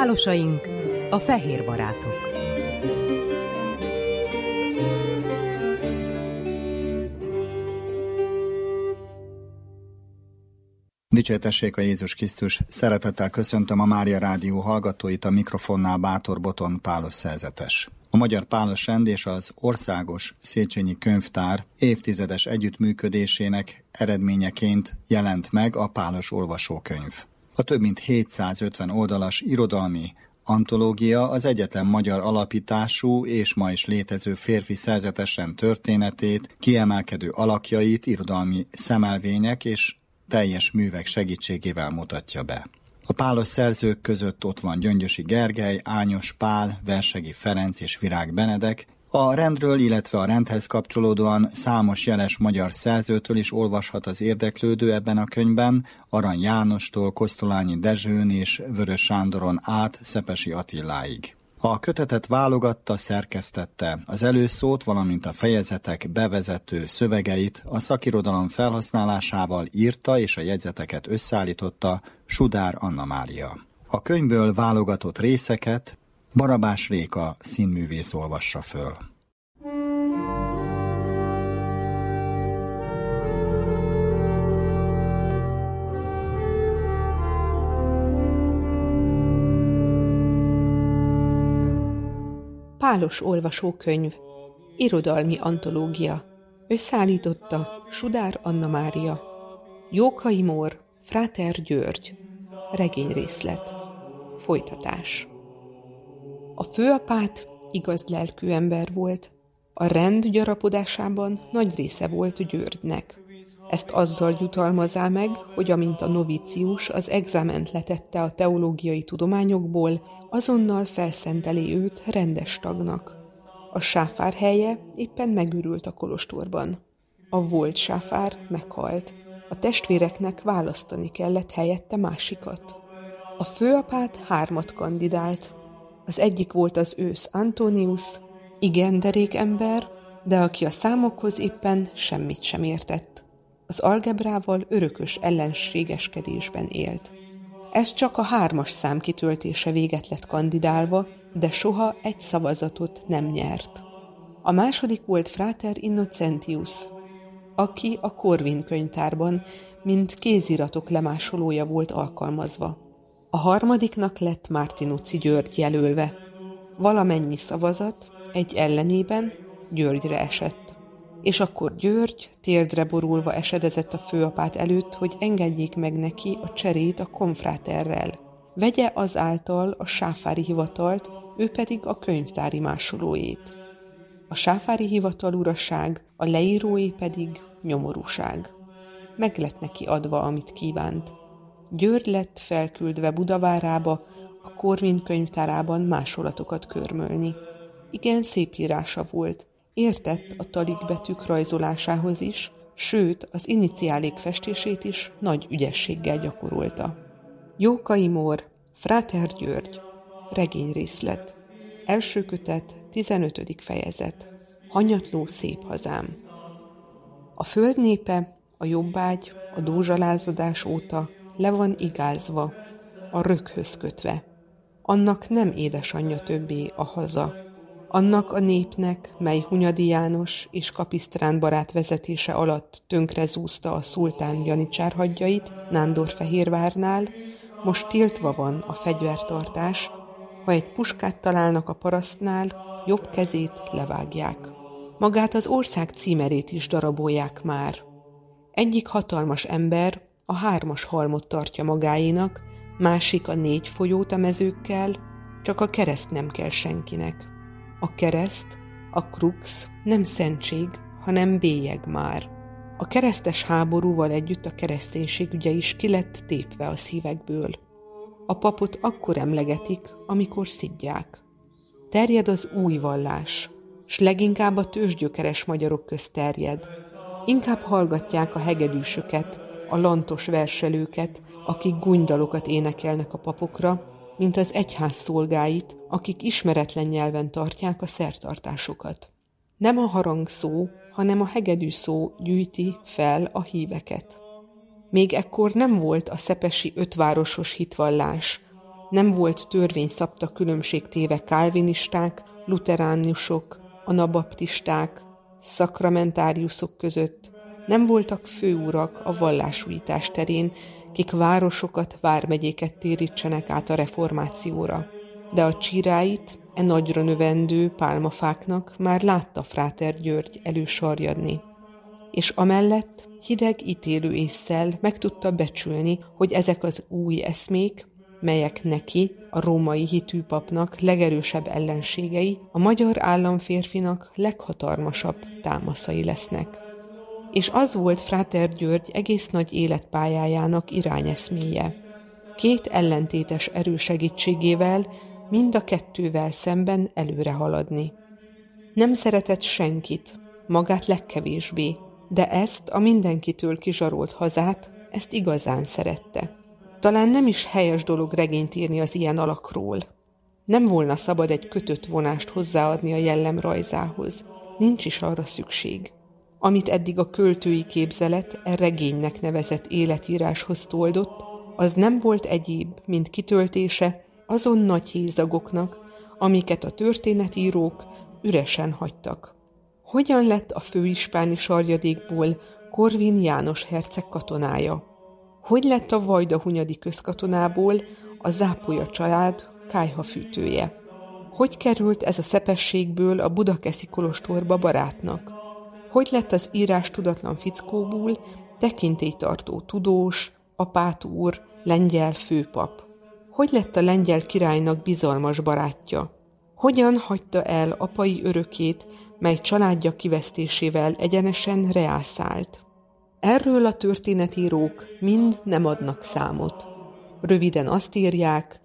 Pálosaink, a fehér barátok. Dicsértessék a Jézus Krisztus! Szeretettel köszöntöm a Mária Rádió hallgatóit, a mikrofonnál Bátor Boton Pálos szerzetes. A Magyar Pálos Rend és az Országos Széchenyi Könyvtár évtizedes együttműködésének eredményeként jelent meg a Pálos olvasókönyv. A több mint 750 oldalas irodalmi antológia az egyetlen magyar alapítású és ma is létező férfi szerzetes rend történetét, kiemelkedő alakjait irodalmi szemelvények és teljes művek segítségével mutatja be. A pálos szerzők között ott van Gyöngyösi Gergely, Ányos Pál, Versegi Ferenc és Virág Benedek. A rendről, illetve a rendhez kapcsolódóan számos jeles magyar szerzőtől is olvashat az érdeklődő ebben a könyvben, Arany Jánostól Kosztolányi Dezsőn és Vörös Sándoron át Szepesi Attiláig. A kötetet válogatta, szerkesztette, az előszót, valamint a fejezetek bevezető szövegeit a szakirodalom felhasználásával írta és a jegyzeteket összeállította Sudár Anna Mária. A könyvből válogatott részeket Barabás Réka színművész olvassa föl. Pálos olvasókönyv, irodalmi antológia. Összeállította Sudár Anna Mária. Jókai Mór, Fráter György. Regényrészlet. Folytatás. A főapát igaz lelkű ember volt. A rend gyarapodásában nagy része volt Györgynek. Ezt azzal jutalmazzá meg, hogy amint a novícius az exáment letette a teológiai tudományokból, azonnal felszenteli őt rendes tagnak. A sáfár helye éppen megürült a kolostorban. A volt sáfár meghalt. A testvéreknek választani kellett helyette másikat. A főapát 3 kandidált. Az egyik volt az ősz Antonius, igen derék ember, de aki a számokhoz éppen semmit sem értett. Az algebrával örökös ellenségeskedésben élt. Ez csak a 3-as szám kitöltése véget lett kandidálva, de soha egy szavazatot nem nyert. A második volt Fráter Innocentius, aki a Corvin könyvtárban, mint kéziratok lemásolója volt alkalmazva. A harmadiknak lett Martinucci György jelölve. Valamennyi szavazat egy ellenében Györgyre esett. És akkor György térdre borulva esedezett a főapát előtt, hogy engedjék meg neki a cserét a konfráterrel. Vegye azáltal a sáfári hivatalt, ő pedig a könyvtári másolóét. A sáfári hivatal uraság, a leíróé pedig nyomorúság. Meg lett neki adva, amit kívánt. György lett felküldve Budavárába, a Corvin könyvtárában másolatokat körmölni. Igen szép írása volt. Értett a talikbetűk rajzolásához is, sőt, az iniciálék festését is nagy ügyességgel gyakorolta. Jókai Mór, Fráter György. Regényrészlet. Első kötet, 15. fejezet. Hanyatló szép hazám. A föld népe, a jobbágy, a dózsalázadás óta le van igázva, a röghöz kötve. Annak nem édesanyja többé a haza. Annak a népnek, mely Hunyadi János és Kapisztrán barát vezetése alatt tönkrezúzta a szultán janicsár hadjait Nándorfehérvárnál, most tiltva van a fegyvertartás, ha egy puskát találnak a parasztnál, jobb kezét levágják. Magát az ország címerét is darabolják már. Egyik hatalmas ember a 3-as halmot tartja magáénak, másik a 4 folyót a mezőkkel, csak a kereszt nem kell senkinek. A kereszt, a krux nem szentség, hanem bélyeg már. A keresztes háborúval együtt a kereszténység ügye is ki lett tépve a szívekből. A papot akkor emlegetik, amikor szidják. Terjed az új vallás, s leginkább a tőzsgyökeres magyarok közt terjed. Inkább hallgatják a hegedűsöket, a lantos verselőket, akik gúnydalokat énekelnek a papokra, mint az egyház szolgáit, akik ismeretlen nyelven tartják a szertartásokat. Nem a harangszó, hanem a hegedűszó gyűjti fel a híveket. Még ekkor nem volt a szepesi 5 városos hitvallás, nem volt törvényszabta különbségtéve kálvinisták, luterániusok, anabaptisták, szakramentáriusok között, nem voltak főurak a vallásújítás terén, kik városokat, vármegyéket térítsenek át a reformációra. De a csiráit nagyra növendő pálmafáknak már látta Fráter György elősarjadni. És amellett hideg ítélő ésszel meg tudta becsülni, hogy ezek az új eszmék, melyek neki, a római hitű papnak legerősebb ellenségei, a magyar államférfinak leghatalmasabb támaszai lesznek. És az volt Fráter György egész nagy életpályájának irányeszméje. Két ellentétes erő segítségével mind a kettővel szemben előre haladni. Nem szeretett senkit, magát legkevésbé, de ezt a mindenkitől kizsarolt hazát, ezt igazán szerette. Talán nem is helyes dolog regényt írni az ilyen alakról. Nem volna szabad egy kötött vonást hozzáadni a jellemrajzához. Nincs is arra szükség. Amit eddig a költői képzelet regénynek nevezett életíráshoz toldott, az nem volt egyéb, mint kitöltése azon nagy hézagoknak, amiket a történetírók üresen hagytak. Hogyan lett a főispáni sarjadékból Korvin János herceg katonája? Hogy lett a Vajdahunyadi közkatonából a Zápolya család kályhafűtője? Hogy került ez a szepességből a budakeszi kolostorba barátnak? Hogy lett az írástudatlan fickóból tekintélytartó tudós, apátúr, lengyel főpap? Hogy lett a lengyel királynak bizalmas barátja? Hogyan hagyta el apai örökét, mely családja kivesztésével egyenesen reászált? Erről a történetírók mind nem adnak számot. Röviden azt írják,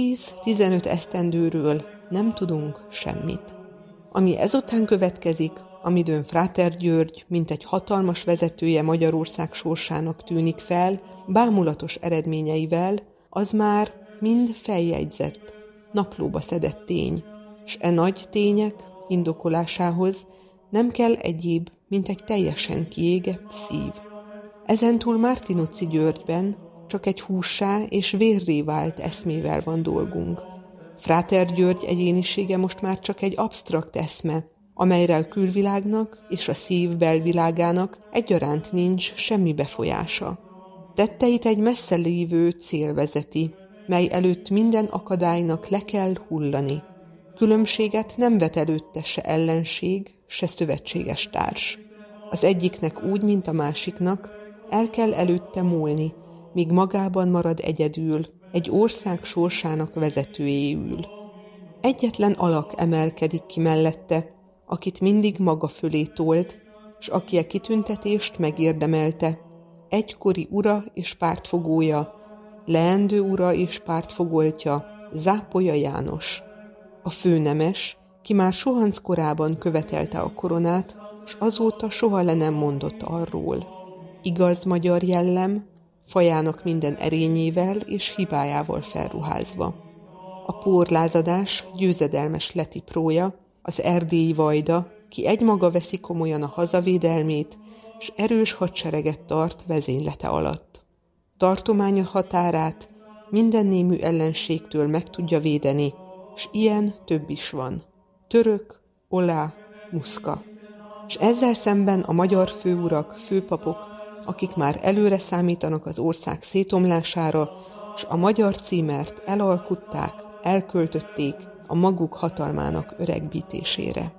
10-15 esztendőről nem tudunk semmit. Ami ezután következik, amidőn Fráter György, mint egy hatalmas vezetője Magyarország sorsának tűnik fel, bámulatos eredményeivel, az már mind feljegyzett, naplóba szedett tény, s nagy tények indokolásához nem kell egyéb, mint egy teljesen kiégett szív. Ezentúl Martinozzi Györgyben csak egy hússá és vérré vált eszmével van dolgunk. Fráter György egyénisége most már csak egy absztrakt eszme, amelyre a külvilágnak és a szív belvilágának egyaránt nincs semmi befolyása. Tetteit egy messze lévő cél vezeti, mely előtt minden akadálynak le kell hullani. Különbséget nem vet előtte se ellenség, se szövetséges társ. Az egyiknek úgy, mint a másiknak, el kell előtte múlni, míg magában marad egyedül, egy ország sorsának vezetőjéül. Egyetlen alak emelkedik ki mellette, akit mindig maga fölé tolt, s aki a kitüntetést megérdemelte, egykori ura és pártfogója, leendő ura és pártfogoltja, Zápolya János. A főnemes, ki már sohanc korában követelte a koronát, s azóta soha le nem mondott arról. Igaz magyar jellem, fajának minden erényével és hibájával felruházva. A pórlázadás győzedelmes letiprója, az erdélyi vajda, ki egymaga veszi komolyan a hazavédelmét, s erős hadsereget tart vezénylete alatt. Tartománya határát minden némű ellenségtől meg tudja védeni, s ilyen több is van. Török, olá, muszka. És ezzel szemben a magyar főurak, főpapok, akik már előre számítanak az ország szétomlására, s a magyar címert elalkutták, elköltötték a maguk hatalmának öregbítésére.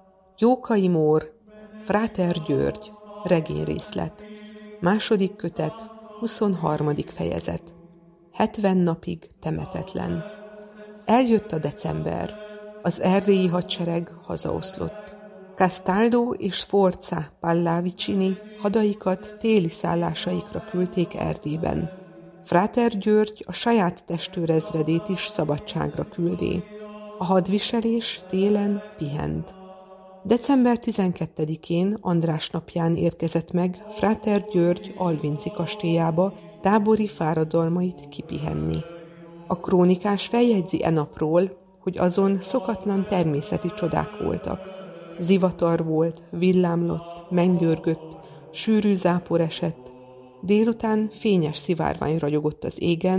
Jókai Mór, Fráter György, regényrészlet. Második kötet, 23. fejezet. 70 napig temetetlen. Eljött a december. Az erdélyi hadsereg hazaoszlott. Castaldo és Sforza Pallavicini hadaikat téli szállásaikra küldték Erdélyben. Fráter György a saját testőrezredét is szabadságra küldé. A hadviselés télen pihent. December 12-én, András napján érkezett meg Fráter György Alvinci kastélyába tábori fáradalmait kipihenni. A krónikás feljegyzi e napról, hogy azon szokatlan természeti csodák voltak. Zivatar volt, villámlott, mennydörgött, sűrű zápor esett, délután fényes szivárvány ragyogott az égen,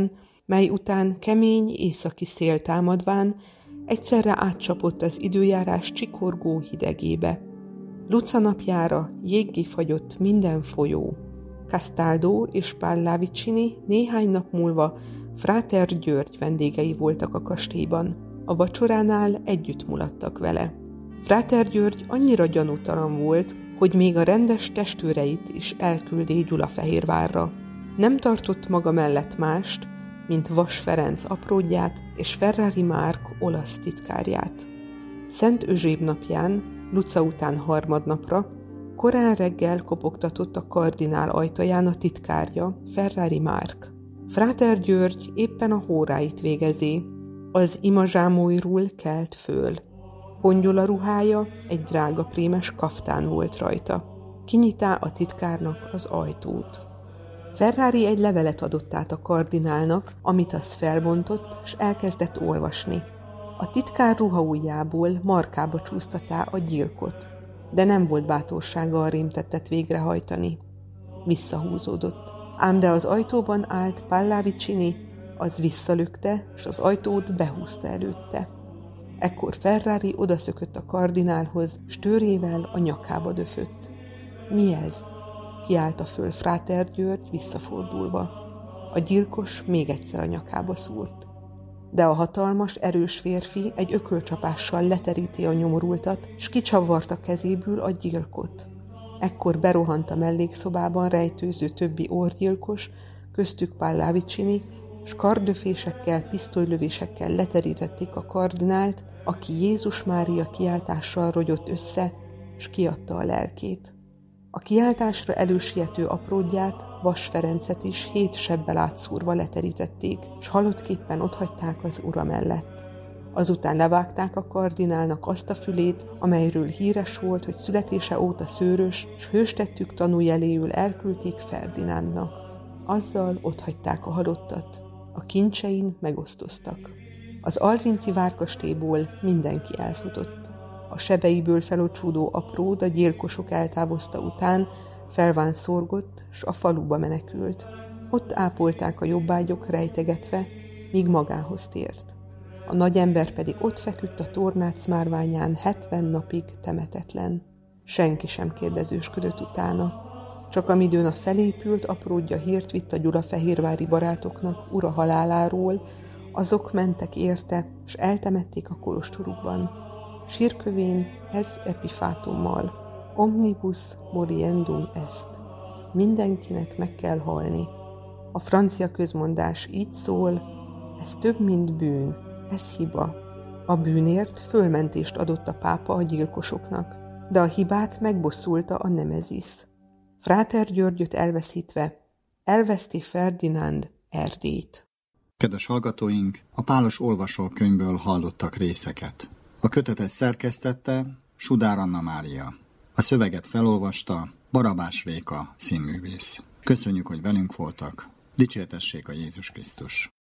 mely után kemény északi szél támadván egyszerre átcsapott az időjárás csikorgó hidegébe. Luca napjára jéggé fagyott minden folyó. Castaldo és Pallavicini néhány nap múlva Fráter György vendégei voltak a kastélyban. A vacsoránál együtt mulattak vele. Fráter György annyira gyanútalan volt, hogy még a rendes testőreit is elküldé Gyulafehérvárra. Nem tartott maga mellett mást, mint Vas Ferenc apródját és Ferrari Márk olasz titkárját. Szent Özséb napján, Luca után harmadnapra, korán reggel kopogtatott a kardinál ajtaján a titkárja, Ferrari Márk. Fráter György éppen a hóráit végezi, az imazsámóiról kelt föl. Pongyola ruhája, egy drága prémes kaftán volt rajta. Kinyitá a titkárnak az ajtót. Ferrari egy levelet adott át a kardinálnak, amit az felbontott, s elkezdett olvasni. A titkár ruhaujjából markába csúsztatá a gyilkot, de nem volt bátorsága a rémtettet végrehajtani. Visszahúzódott. Ám de az ajtóban állt Pallavicini, az visszalökte, s az ajtót behúzta előtte. Ekkor Ferrari odaszökött a kardinálhoz, s tőrével a nyakába döfött. Mi ez? Kiálta föl Fráter György visszafordulva. A gyilkos még egyszer a nyakába szúrt. De a hatalmas, erős férfi egy ökölcsapással leteríti a nyomorultat, s kicsavarta kezéből a gyilkot. Ekkor berohant a mellékszobában rejtőző többi orgyilkos, köztük Pallavicini, s karddöfésekkel, pisztolylövésekkel leterítették a kardinált, aki Jézus Mária kiáltással rogyott össze, s kiadta a lelkét. A kiáltásra elősiető apródját, Vas Ferencet is 7 sebbel átszúrva leterítették, s halottképpen otthagyták az ura mellett. Azután levágták a kardinálnak azt a fülét, amelyről híres volt, hogy születése óta szőrös, s hőstettük tanújeléül elküldték Ferdinándnak. Azzal otthagyták a halottat. A kincsein megosztoztak. Az alvinci várkastélyból mindenki elfutott. A sebeiből felocsúdó apród a gyilkosok eltávozta után felván szorgott, s a faluba menekült. Ott ápolták a jobbágyok rejtegetve, míg magához tért. A nagyember pedig ott feküdt a tornác márványán 70 napig temetetlen. Senki sem kérdezősködött utána. Csak amidőn a felépült apródja hírt vitt a gyulafehérvári barátoknak ura haláláról, azok mentek érte, s eltemették a kolostorukban. Sírkövén ez epifátummal: omnibus moriendum est. Mindenkinek meg kell halni. A francia közmondás így szól: ez több, mint bűn, ez hiba. A bűnért fölmentést adott a pápa a gyilkosoknak, de a hibát megbosszulta a Nemezis. Fráter Györgyöt elveszítve elveszti Ferdinánd Erdélyt. Kedves hallgatóink, a Pálos olvasókönyvből hallottak részeket. A kötetet szerkesztette Sudár Anna Mária. A szöveget felolvasta Barabás Réka színművész. Köszönjük, hogy velünk voltak. Dicsértessék a Jézus Krisztus!